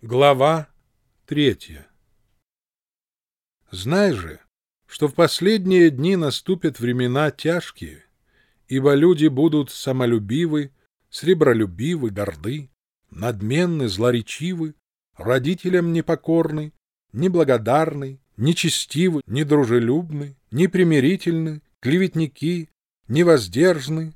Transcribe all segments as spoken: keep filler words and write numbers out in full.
Глава третья. Знай же, что в последние дни наступят времена тяжкие, ибо люди будут самолюбивы, сребролюбивы, горды, надменны, злоречивы, родителям непокорны, неблагодарны, нечестивы, недружелюбны, непримирительны, клеветники, невоздержны,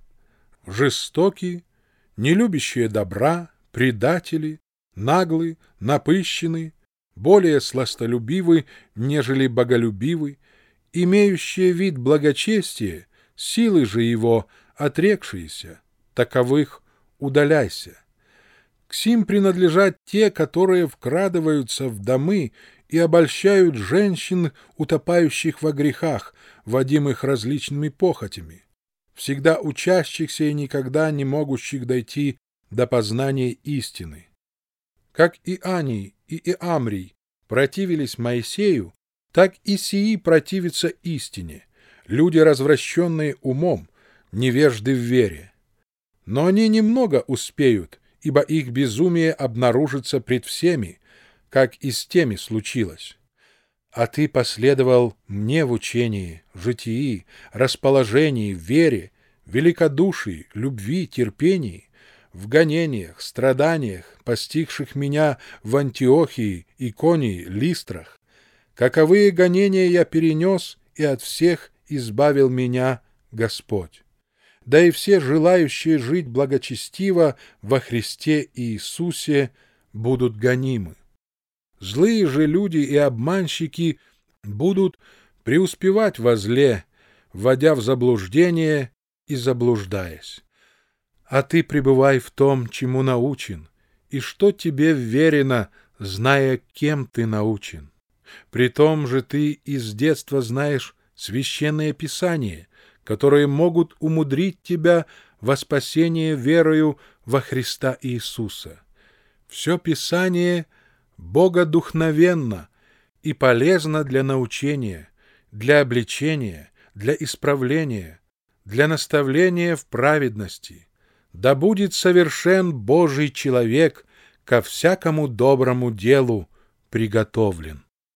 жестоки, нелюбящие добра, предатели, наглы, напыщены, более сластолюбивы, нежели боголюбивы, имеющие вид благочестия, силы же его отрекшиеся, таковых удаляйся. К сим принадлежат те, которые вкрадываются в домы и обольщают женщин, утопающих во грехах, водимых различными похотями, всегда учащихся и никогда не могущих дойти до познания истины. Как и Аний и Иамрий противились Моисею, так и сии противятся истине, люди, развращенные умом, невежды в вере. Но они немного успеют, ибо их безумие обнаружится пред всеми, как и с теми случилось. А ты последовал мне в учении, житии, расположении, вере, великодушии, любви, терпении, в гонениях, страданиях, постигших меня в Антиохии, Иконии, Листрах. Каковые гонения я перенес, и от всех избавил меня Господь. Да и все желающие жить благочестиво во Христе Иисусе будут гонимы. Злые же люди и обманщики будут преуспевать во зле, вводя в заблуждение и заблуждаясь. А ты пребывай в том, чему научен, и что тебе вверено, зная, кем ты научен. Притом же ты из детства знаешь священное Писание, которые могут умудрить тебя во спасение верою во Христа Иисуса. Все Писание богодухновенно и полезно для научения, для обличения, для исправления, для наставления в праведности. Да будет совершен Божий человек, ко всякому доброму делу приготовлен.